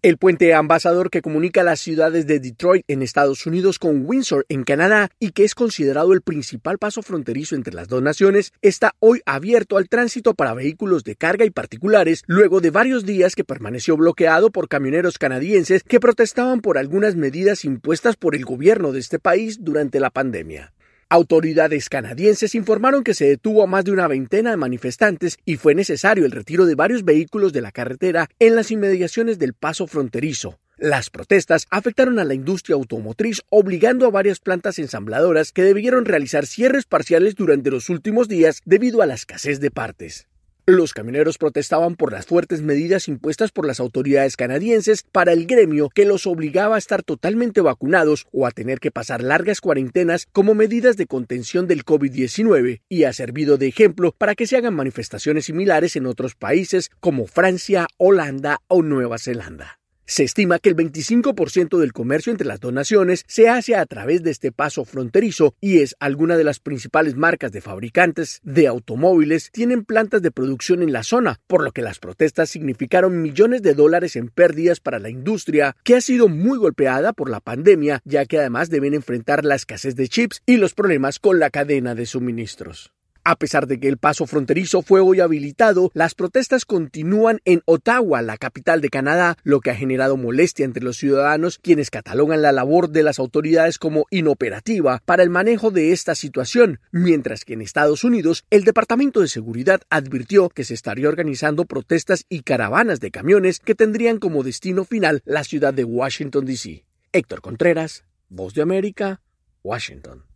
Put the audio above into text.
El puente Ambassador, que comunica las ciudades de Detroit en Estados Unidos con Windsor en Canadá y que es considerado el principal paso fronterizo entre las dos naciones, está hoy abierto al tránsito para vehículos de carga y particulares luego de varios días que permaneció bloqueado por camioneros canadienses que protestaban por algunas medidas impuestas por el gobierno de este país durante la pandemia. Autoridades canadienses informaron que se detuvo a más de una veintena de manifestantes y fue necesario el retiro de varios vehículos de la carretera en las inmediaciones del paso fronterizo. Las protestas afectaron a la industria automotriz, obligando a varias plantas ensambladoras que debieron realizar cierres parciales durante los últimos días debido a la escasez de partes. Los camioneros protestaban por las fuertes medidas impuestas por las autoridades canadienses para el gremio, que los obligaba a estar totalmente vacunados o a tener que pasar largas cuarentenas como medidas de contención del COVID-19, y ha servido de ejemplo para que se hagan manifestaciones similares en otros países como Francia, Holanda o Nueva Zelanda. Se estima que el 25% del comercio entre las dos naciones se hace a través de este paso fronterizo y alguna de las principales marcas de fabricantes de automóviles tienen plantas de producción en la zona, por lo que las protestas significaron millones de dólares en pérdidas para la industria, que ha sido muy golpeada por la pandemia, ya que además deben enfrentar la escasez de chips y los problemas con la cadena de suministros. A pesar de que el paso fronterizo fue hoy habilitado, las protestas continúan en Ottawa, la capital de Canadá, lo que ha generado molestia entre los ciudadanos, quienes catalogan la labor de las autoridades como inoperativa para el manejo de esta situación, mientras que en Estados Unidos el Departamento de Seguridad advirtió que se estaría organizando protestas y caravanas de camiones que tendrían como destino final la ciudad de Washington, D.C. Héctor Contreras, Voz de América, Washington.